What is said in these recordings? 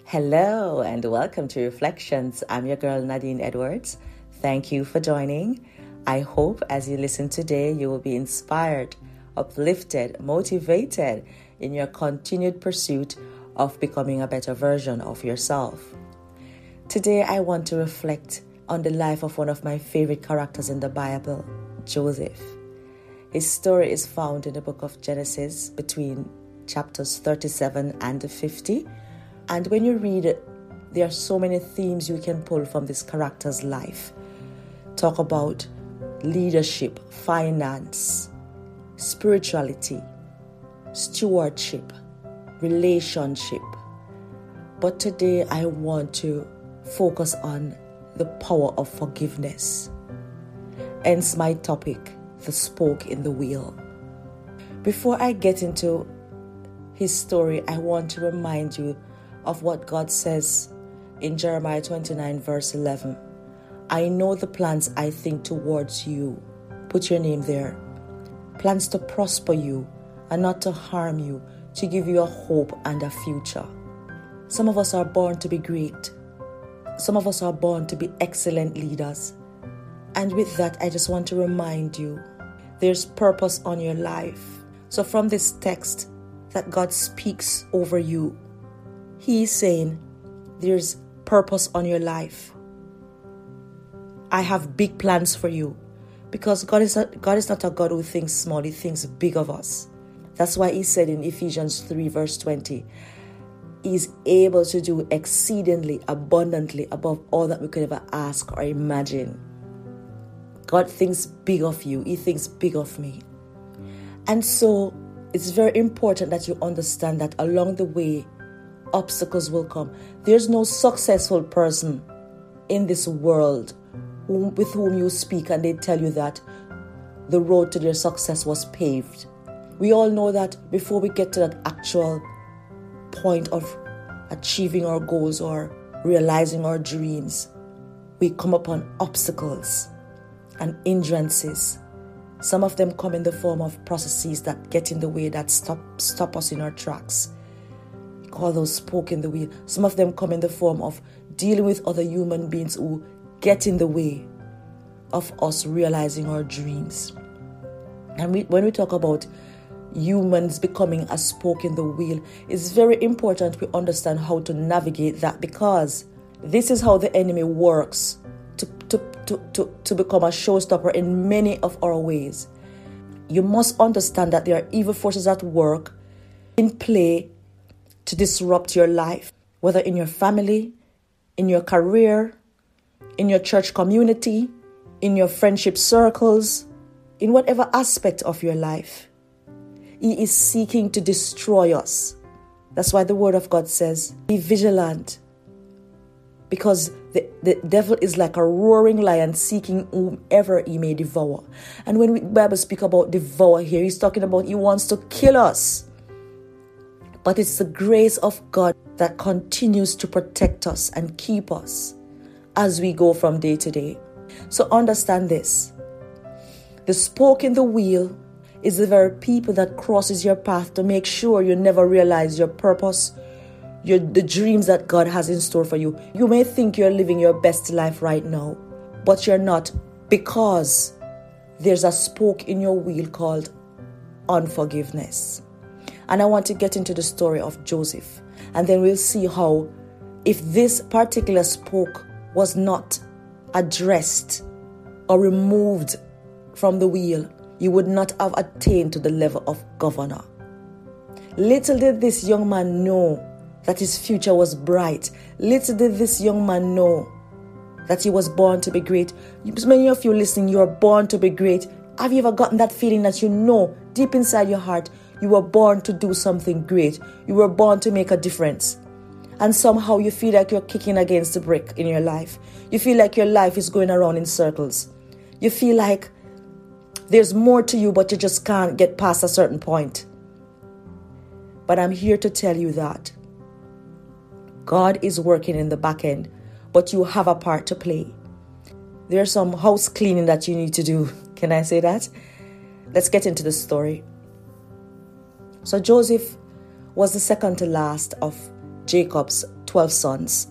Hello and welcome to Reflections. I'm your girl Nadine Edwards. Thank you for joining. I hope as you listen today, you will be inspired, uplifted, motivated in your continued pursuit of becoming a better version of yourself. Today, I want to reflect on the life of one of my favorite characters in the Bible, Joseph. His story is found in the book of Genesis between chapters 37 and 50. And when you read it, there are so many themes you can pull from this character's life. Talk about leadership, finance, spirituality, stewardship, relationship. But today I want to focus on the power of forgiveness. Hence my topic, the spoke in the wheel. Before I get into his story, I want to remind you of what God says in Jeremiah 29 verse 11. I know the plans I think towards you. Put your name there. Plans to prosper you and not to harm you, to give you a hope and a future. Some of us are born to be great. Some of us are born to be excellent leaders. And with that, I just want to remind you, there's purpose on your life. So from this text that God speaks over you, He's saying there's purpose on your life. I have big plans for you, because God is not a God who thinks small. He thinks big of us. That's why He said in Ephesians 3 verse 20, He's able to do exceedingly abundantly above all that we could ever ask or imagine. God thinks big of you. He thinks big of me. And so it's very important that you understand that along the way, obstacles will come. There's no successful person in this world with whom you speak and they tell you that the road to their success was paved. We all know that before we get to that actual point of achieving our goals or realizing our dreams, we come upon obstacles and hindrances. Some of them come in the form of processes that get in the way, that stop us in our tracks. Call those spoke in the wheel. Some of them come in the form of dealing with other human beings who get in the way of us realizing our dreams. And when we talk about humans becoming a spoke in the wheel, it's very important we understand how to navigate that, because this is how the enemy works to become a showstopper in many of our ways. You must understand that there are evil forces at work, in play, to disrupt your life, whether in your family, in your career, in your church community, in your friendship circles, in whatever aspect of your life. He is seeking to destroy us. That's why the word of God says, be vigilant, because the devil is like a roaring lion seeking whomever he may devour. And when the Bible speaks about devour here, he's talking about he wants to kill us. But it's the grace of God that continues to protect us and keep us as we go from day to day. So understand this. The spoke in the wheel is the very people that crosses your path to make sure you never realize your purpose, the dreams that God has in store for you. You may think you're living your best life right now, but you're not, because there's a spoke in your wheel called unforgiveness. And I want to get into the story of Joseph. And then we'll see how, if this particular spoke was not addressed or removed from the wheel, he would not have attained to the level of governor. Little did this young man know that his future was bright. Little did this young man know that he was born to be great. Many of you listening, you are born to be great. Have you ever gotten that feeling that you know deep inside your heart, you were born to do something great. You were born to make a difference. And somehow you feel like you're kicking against the brick in your life. You feel like your life is going around in circles. You feel like there's more to you, but you just can't get past a certain point. But I'm here to tell you that God is working in the back end, but you have a part to play. There's some house cleaning that you need to do. Can I say that? Let's get into the story. So Joseph was the second to last of Jacob's 12 sons.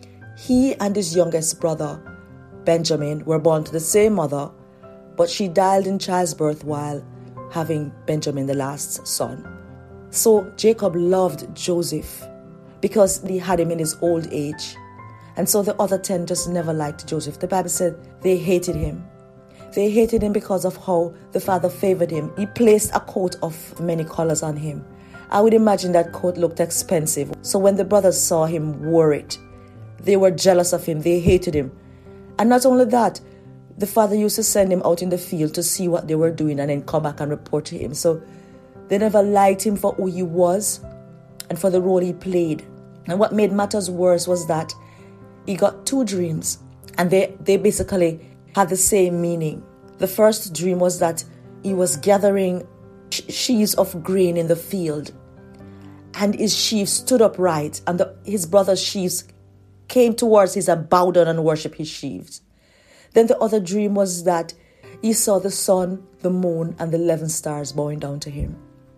He and his youngest brother, Benjamin, were born to the same mother, but she died in childbirth while having Benjamin, the last son. So Jacob loved Joseph because he had him in his old age. And so the other 10 just never liked Joseph. The Bible said they hated him. They hated him because of how the father favored him. He placed a coat of many colors on him. I would imagine that coat looked expensive. So when the brothers saw him wear it, they were jealous of him. They hated him. And not only that, the father used to send him out in the field to see what they were doing and then come back and report to him. So they never liked him for who he was and for the role he played. And what made matters worse was that he got 2 dreams, and they basically had the same meaning. The first dream was that he was gathering sheaves of grain in the field, and his sheaves stood upright, and his brother's sheaves came towards his and bowed down and worshipped his sheaves. Then the other dream was that he saw the sun, the moon, and the 11 stars bowing down to him.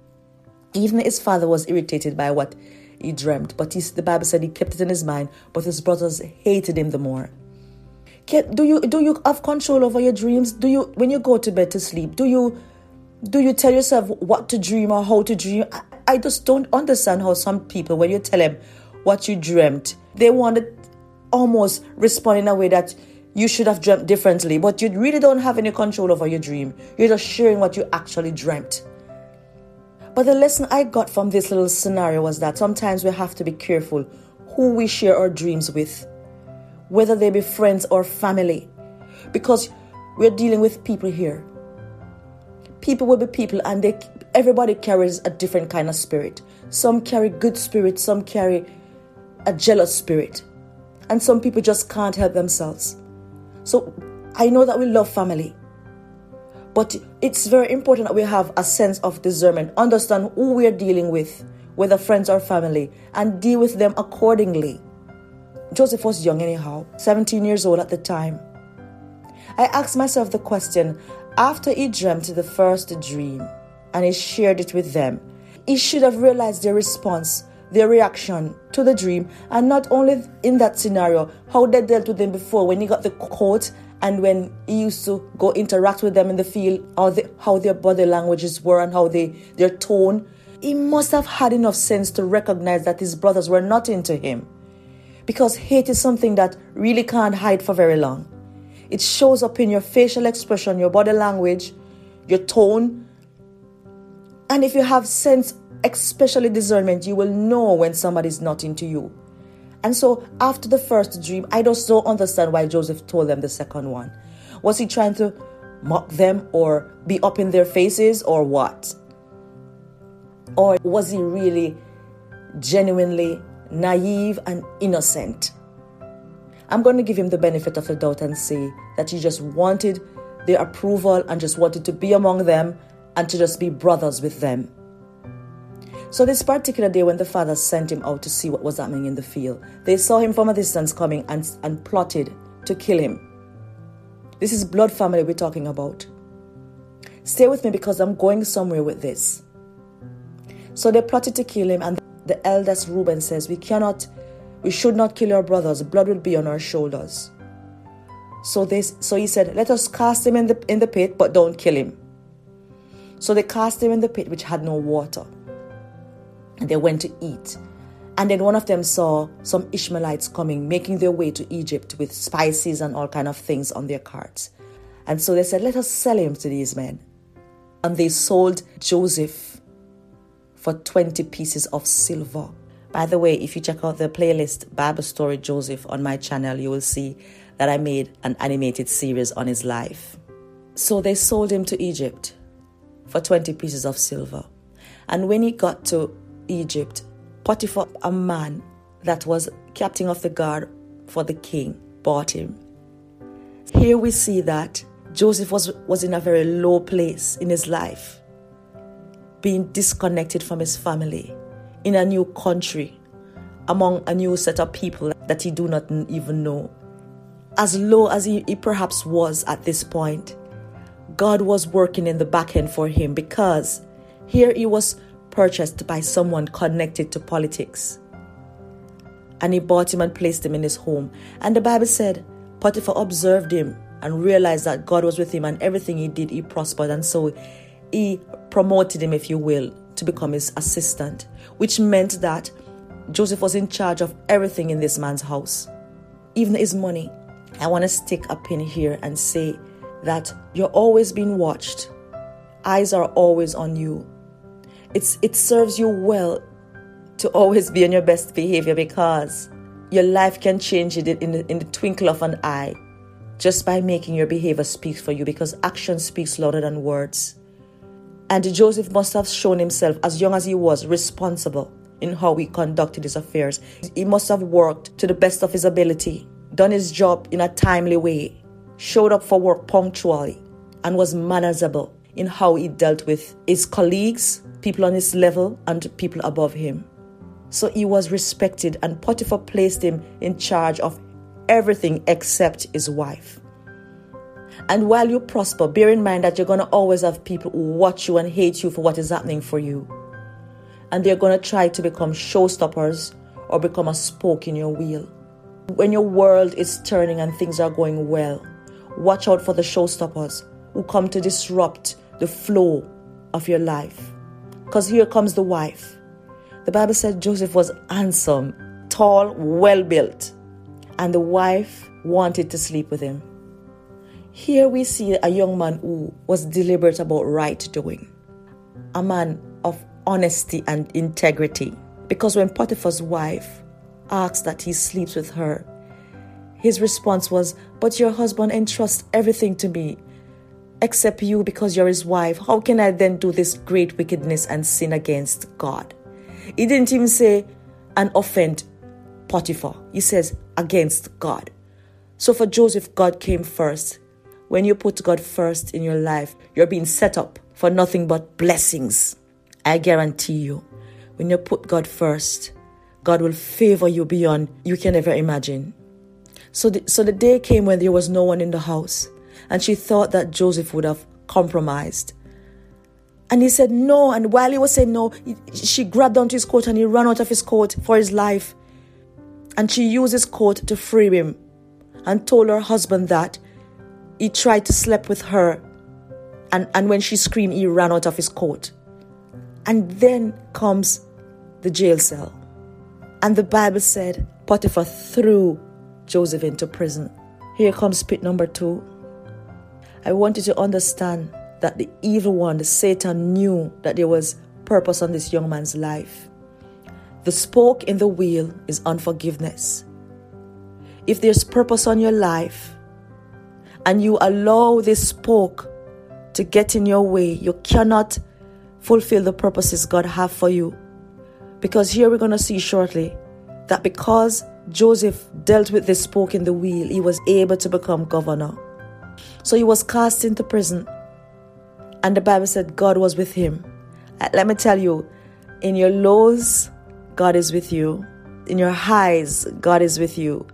Even his father was irritated by what he dreamt, but the Bible said he kept it in his mind, but his brothers hated him the more. Do you have control over your dreams? When you go to bed to sleep, do you tell yourself what to dream or how to dream? I just don't understand how some people, when you tell them what you dreamt, they want to almost respond in a way that you should have dreamt differently, but you really don't have any control over your dream. You're just sharing what you actually dreamt. But the lesson I got from this little scenario was that sometimes we have to be careful who we share our dreams with, whether they be friends or family, because we're dealing with people here. People will be people, and everybody carries a different kind of spirit. Some carry good spirit, some carry a jealous spirit, and some people just can't help themselves. So I know that we love family, but it's very important that we have a sense of discernment, understand who we're dealing with, whether friends or family, and deal with them accordingly. Joseph was young anyhow, 17 years old at the time. I asked myself the question, after he dreamt the first dream and he shared it with them, he should have realized their response, their reaction to the dream, and not only in that scenario, how they dealt with him before when he got the coat and when he used to go interact with them in the field, how their body languages were and how their tone. He must have had enough sense to recognize that his brothers were not into him, because hate is something that really can't hide for very long. It shows up in your facial expression, your body language, your tone. And if you have sense, especially discernment, you will know when somebody's not into you. And so after the first dream, I just don't understand why Joseph told them the second one. Was he trying to mock them or be up in their faces or what? Or was he really genuinely naive and innocent? I'm going to give him the benefit of the doubt and say that he just wanted their approval and just wanted to be among them and to just be brothers with them. So this particular day when the father sent him out to see what was happening in the field, they saw him from a distance coming and plotted to kill him. This is blood family we're talking about. Stay with me because I'm going somewhere with this. So they plotted to kill him, and the eldest Reuben says, we should not kill our brothers. Blood will be on our shoulders. So he said, let us cast him in the pit, but don't kill him. So they cast him in the pit which had no water. And they went to eat. And then one of them saw some Ishmaelites coming, making their way to Egypt with spices and all kind of things on their carts. And so they said, let us sell him to these men. And they sold Joseph for 20 pieces of silver. By the way, if you check out the playlist Bible Story Joseph on my channel, you will see that I made an animated series on his life. So they sold him to Egypt for 20 pieces of silver. And when he got to Egypt, Potiphar, a man that was captain of the guard for the king, bought him. Here we see that Joseph was in a very low place in his life, being disconnected from his family, in a new country, among a new set of people that he do not even know. As low as he perhaps was at this point, God was working in the back end for him, because here he was purchased by someone connected to politics. and he bought him and placed him in his home. And the Bible said Potiphar observed him and realized that God was with him, and everything he did, he prospered. And so he promoted him, if you will, to become his assistant, which meant that Joseph was in charge of everything in this man's house, even his money. I want to stick a pin here and say that you're always being watched. Eyes are always on you. It serves you well to always be on your best behavior, because your life can change in the twinkle of an eye just by making your behavior speak for you, because action speaks louder than words. And Joseph must have shown himself, as young as he was, responsible in how he conducted his affairs. He must have worked to the best of his ability, done his job in a timely way, showed up for work punctually, and was manageable in how he dealt with his colleagues, people on his level, and people above him. So he was respected, and Potiphar placed him in charge of everything except his wife. And while you prosper, bear in mind that you're going to always have people who watch you and hate you for what is happening for you. And they're going to try to become showstoppers or become a spoke in your wheel. When your world is turning and things are going well, watch out for the showstoppers who come to disrupt the flow of your life. Because here comes the wife. The Bible said Joseph was handsome, tall, well-built, and the wife wanted to sleep with him. Here we see a young man who was deliberate about right doing, a man of honesty and integrity. Because when Potiphar's wife asked that he sleeps with her, his response was, "But your husband entrusts everything to me, except you, because you're his wife. How can I then do this great wickedness and sin against God?" He didn't even say and offend Potiphar. He says against God. So for Joseph, God came first. When you put God first in your life, you're being set up for nothing but blessings. I guarantee you, when you put God first, God will favor you beyond you can ever imagine. So the day came when there was no one in the house, and she thought that Joseph would have compromised. And he said no, and while he was saying no, she grabbed onto his coat and he ran out of his coat for his life. And she used his coat to free him and told her husband that he tried to sleep with her. And when she screamed, he ran out of his coat. And then comes the jail cell. And the Bible said Potiphar threw Joseph into prison. Here comes pit number 2. I want you to understand that the evil one, the Satan, knew that there was purpose on this young man's life. The spoke in the wheel is unforgiveness. If there's purpose on your life and you allow this spoke to get in your way, you cannot fulfill the purposes God have for you. Because here we're going to see shortly that because Joseph dealt with this spoke in the wheel, he was able to become governor. So he was cast into prison. And the Bible said God was with him. Let me tell you, in your lows, God is with you. In your highs, God is with you.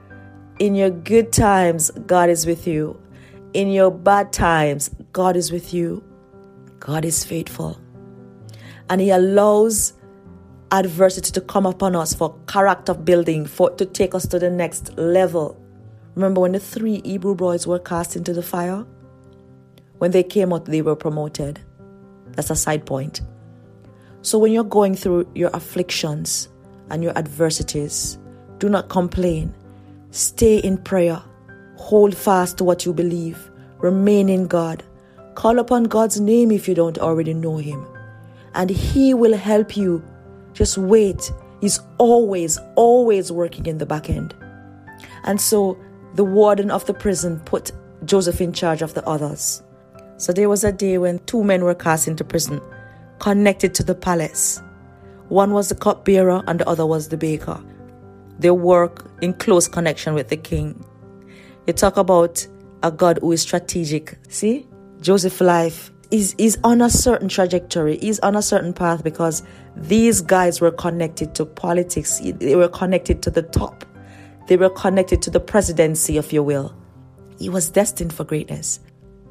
In your good times, God is with you. In your bad times, God is with you. God is faithful. And he allows adversity to come upon us for character building, to take us to the next level. Remember when the 3 Hebrew boys were cast into the fire? When they came out, they were promoted. That's a side point. So when you're going through your afflictions and your adversities, do not complain. Stay in prayer. Hold fast to what you believe. Remain in God. Call upon God's name if you don't already know him. And he will help you. Just wait. He's always working in the back end. And so the warden of the prison put Joseph in charge of the others. So there was a day when 2 men were cast into prison, connected to the palace. One was the cupbearer and the other was the baker. They work in close connection with the king. You talk about a God who is strategic. See, Joseph's life is on a certain trajectory. He's on a certain path because these guys were connected to politics. They were connected to the top. They were connected to the presidency, if you will. He was destined for greatness.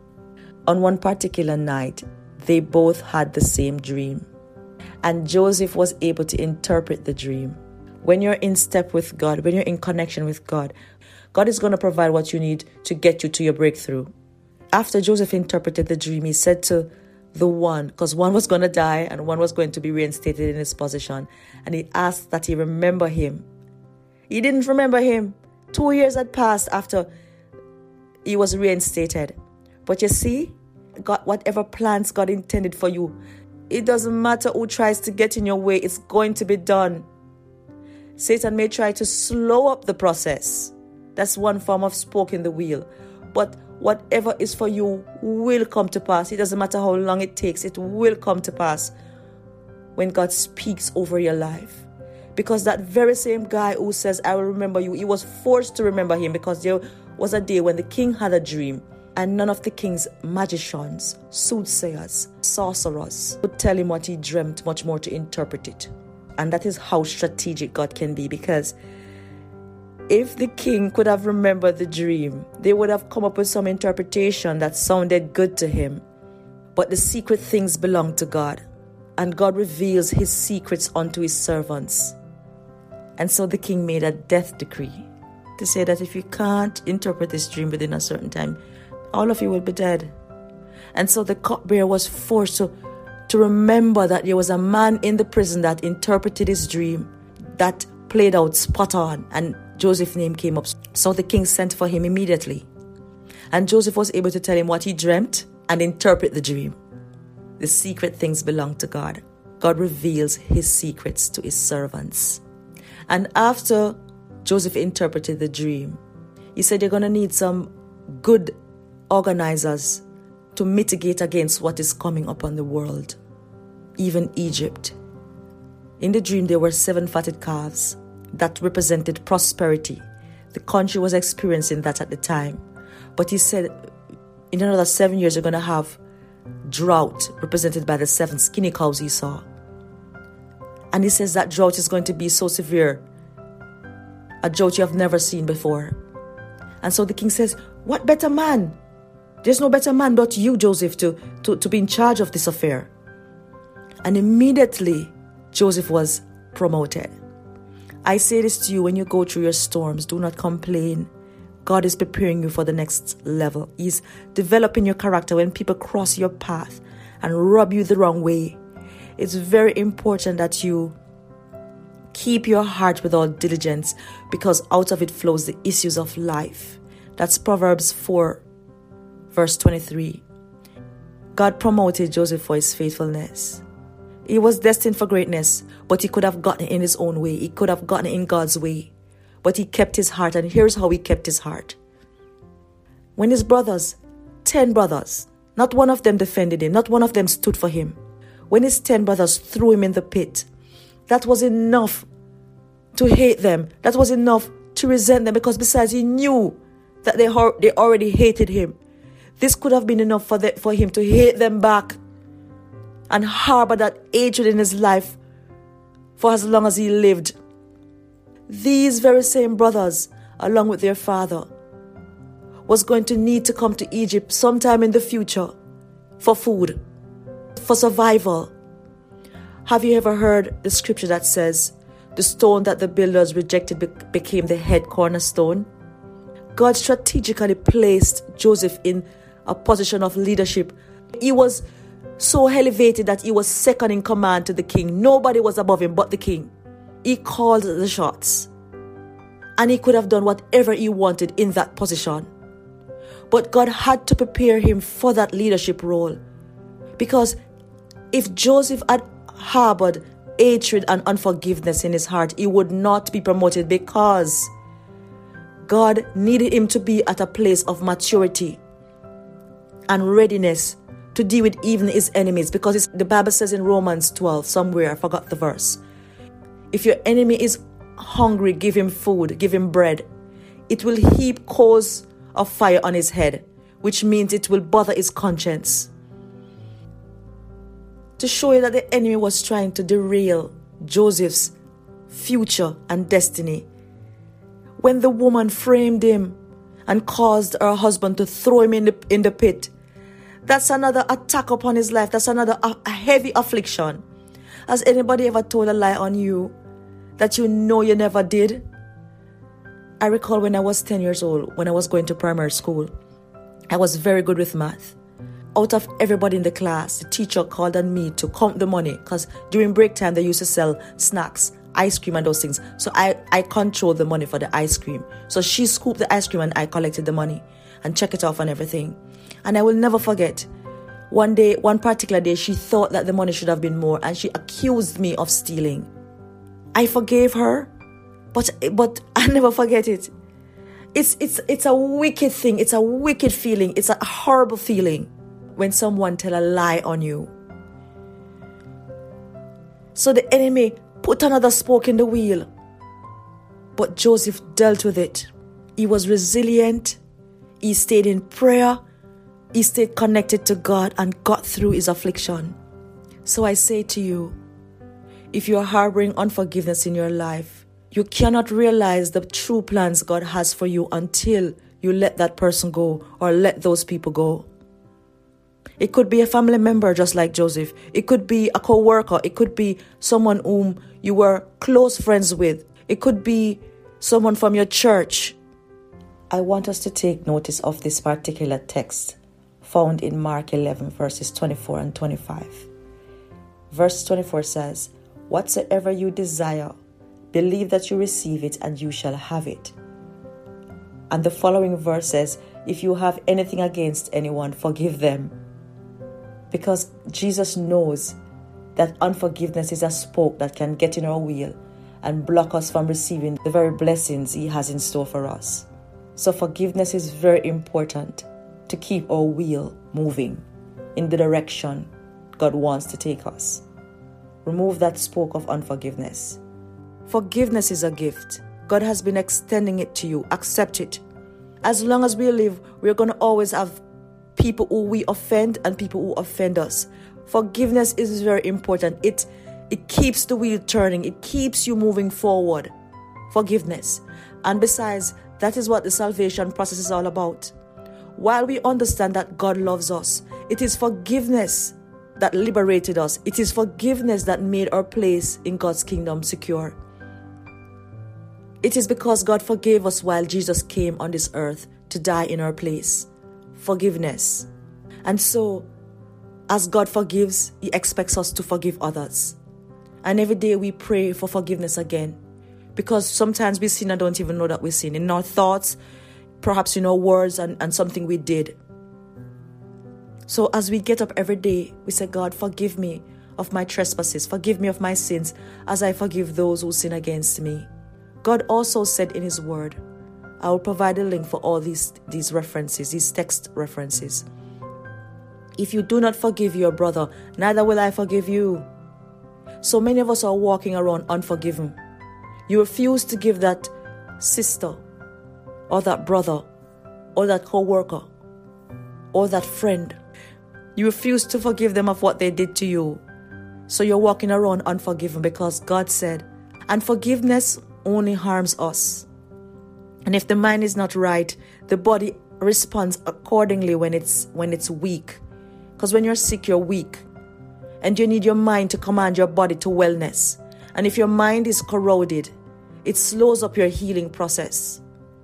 On one particular night, they both had the same dream. And Joseph was able to interpret the dream. When you're in step with God, when you're in connection with God, God is going to provide what you need to get you to your breakthrough. After Joseph interpreted the dream, he said to the one, because one was going to die and one was going to be reinstated in his position, and he asked that he remember him. He didn't remember him. 2 years had passed after he was reinstated. But you see, God, whatever plans God intended for you, it doesn't matter who tries to get in your way, it's going to be done. Satan may try to slow up the process. That's one form of spoke in the wheel. But whatever is for you will come to pass. It doesn't matter how long it takes, it will come to pass when God speaks over your life. Because that very same guy who says, I will remember you, he was forced to remember him, because there was a day when the king had a dream and none of the king's magicians, soothsayers, sorcerers could tell him what he dreamt, much more to interpret it. And that is how strategic God can be, because if the king could have remembered the dream, they would have come up with some interpretation that sounded good to him. But the secret things belong to God, and God reveals his secrets unto his servants. And so the king made a death decree to say that if you can't interpret this dream within a certain time, all of you will be dead. And so the cupbearer was forced to remember that there was a man in the prison that interpreted his dream, that played out spot on, and Joseph's name came up. So the king sent for him immediately. And Joseph was able to tell him what he dreamt and interpret the dream. The secret things belong to God. God reveals his secrets to his servants. And after Joseph interpreted the dream, he said, you're going to need some good organizers to mitigate against what is coming upon the world, even Egypt. In the dream, there were 7 fatted calves that represented prosperity. The country was experiencing that at the time. But he said, in another 7 years, you're going to have drought, represented by the 7 skinny cows he saw. And he says that drought is going to be so severe, a drought you have never seen before. And so the king says, what better man? There's no better man but you, Joseph, to be in charge of this affair. And immediately, Joseph was promoted. I say this to you, when you go through your storms, do not complain. God is preparing you for the next level. He's developing your character. When people cross your path and rub you the wrong way, it's very important that you keep your heart with all diligence, because out of it flows the issues of life. That's Proverbs 4, verse 23. God promoted Joseph for his faithfulness. He was destined for greatness, but he could have gotten it in his own way. He could have gotten it in God's way. But he kept his heart, and here's how he kept his heart. When his brothers, 10 brothers, not one of them defended him, not one of them stood for him. When his 10 brothers threw him in the pit, that was enough to hate them. That was enough to resent them, because besides, he knew that they already hated him. This could have been enough for him to hate them back and harbor that hatred in his life for as long as he lived. These very same brothers, along with their father, was going to need to come to Egypt sometime in the future for food, for survival. Have you ever heard the scripture that says, the stone that the builders rejected became the head cornerstone? God strategically placed Joseph in a position of leadership. He was so elevated that he was second in command to the king. Nobody was above him but the king. He called the shots, and he could have done whatever he wanted in that position. But God had to prepare him for that leadership role, because if Joseph had harbored hatred and unforgiveness in his heart, he would not be promoted, because God needed him to be at a place of maturity and readiness to deal with even his enemies, because the Bible says in Romans 12, somewhere, I forgot the verse, if your enemy is hungry, give him food, give him bread. It will heap coals of fire on his head, which means it will bother his conscience. To show you that the enemy was trying to derail Joseph's future and destiny, when the woman framed him and caused her husband to throw him in the pit, that's another attack upon his life. That's another a heavy affliction. Has anybody ever told a lie on you that you know you never did. I recall when I was 10 years old, when I was going to primary school, I was very good with math. Out of everybody in the class, the teacher called on me to count the money, because during break time they used to sell snacks, ice cream and those things. So I controlled the money for the ice cream. So she scooped the ice cream and I collected the money and check it off and everything. And I will never forget, one particular day, she thought that the money should have been more and she accused me of stealing. I forgave her, but I never forget it. It's a wicked thing. It's a wicked feeling. It's a horrible feeling when someone tell a lie on you. So the enemy put another spoke in the wheel. But Joseph dealt with it. He was resilient. He stayed in prayer. He stayed connected to God and got through his affliction. So I say to you, if you are harboring unforgiveness in your life, you cannot realize the true plans God has for you until you let that person go or let those people go. It could be a family member just like Joseph. It could be a co-worker. It could be someone whom you were close friends with. It could be someone from your church. I want us to take notice of this particular text found in Mark 11 verses 24 and 25. Verse 24 says, "Whatsoever you desire, believe that you receive it and you shall have it." And the following verse says, "If you have anything against anyone, forgive them." Because Jesus knows that unforgiveness is a spoke that can get in our wheel and block us from receiving the very blessings He has in store for us. So forgiveness is very important to keep our wheel moving in the direction God wants to take us. Remove that spoke of unforgiveness. Forgiveness is a gift. God has been extending it to you. Accept it. As long as we live, we're going to always have people who we offend and people who offend us. Forgiveness is very important. It keeps the wheel turning. It keeps you moving forward. Forgiveness. And besides, that is what the salvation process is all about. While we understand that God loves us, it is forgiveness that liberated us. It is forgiveness that made our place in God's kingdom secure. It is because God forgave us while Jesus came on this earth to die in our place. Forgiveness. And so, as God forgives, He expects us to forgive others. And every day we pray for forgiveness again. Because sometimes we sin and don't even know that we sin. In our thoughts, perhaps in our words and something we did. So as we get up every day, we say, God, forgive me of my trespasses. Forgive me of my sins as I forgive those who sin against me. God also said in His word, I will provide a link for all these references, these text references. If you do not forgive your brother, neither will I forgive you. So many of us are walking around unforgiven. You refuse to give that sister or that brother or that co-worker or that friend. You refuse to forgive them of what they did to you. So you're walking around unforgiven because God said, and forgiveness only harms us. And if the mind is not right, the body responds accordingly when it's weak. Because when you're sick, you're weak. And you need your mind to command your body to wellness. And if your mind is corroded, it slows up your healing process.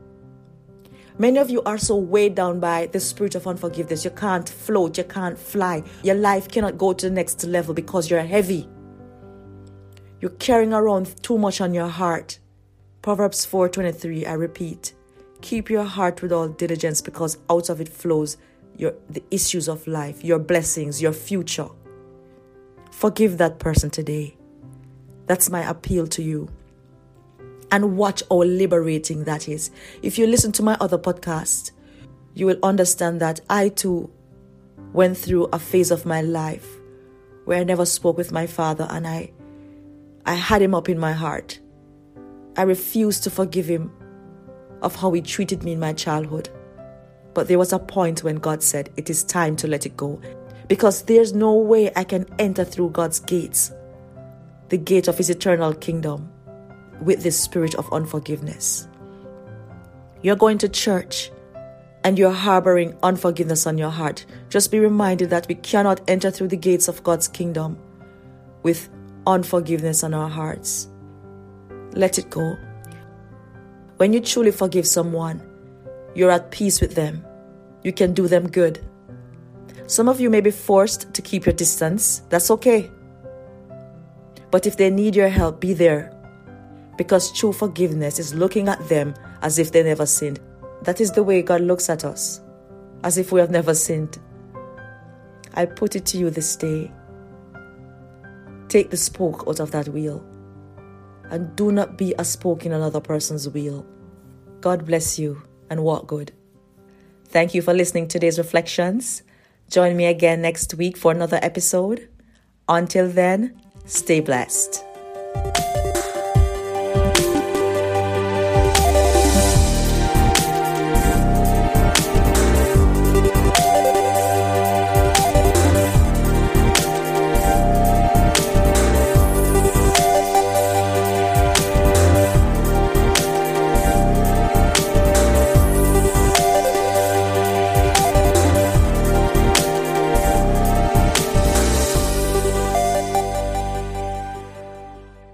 Many of you are so weighed down by the spirit of unforgiveness. You can't float, you can't fly. Your life cannot go to the next level because you're heavy. You're carrying around too much on your heart. Proverbs 4:23, I repeat, keep your heart with all diligence because out of it flows the issues of life, your blessings, your future. Forgive that person today. That's my appeal to you. And watch how liberating that is. If you listen to my other podcast, you will understand that I too went through a phase of my life where I never spoke with my father and I had him up in my heart. I refused to forgive him of how he treated me in my childhood. But there was a point when God said, it is time to let it go. Because there's no way I can enter through God's gates, the gate of His eternal kingdom, with this spirit of unforgiveness. You're going to church and you're harboring unforgiveness on your heart. Just be reminded that we cannot enter through the gates of God's kingdom with unforgiveness on our hearts. let it go. When you truly forgive someone, you're at peace with them. You can do them good. Some of you may be forced to keep your distance. That's okay. But if they need your help, be there. Because true forgiveness is looking at them as if they never sinned. That is the way God looks at us, as if we have never sinned. I put it to you this day. Take the spoke out of that wheel. And do not be a spoke in another person's wheel. God bless you and walk good. Thank you for listening to today's reflections. Join me again next week for another episode. Until then, stay blessed.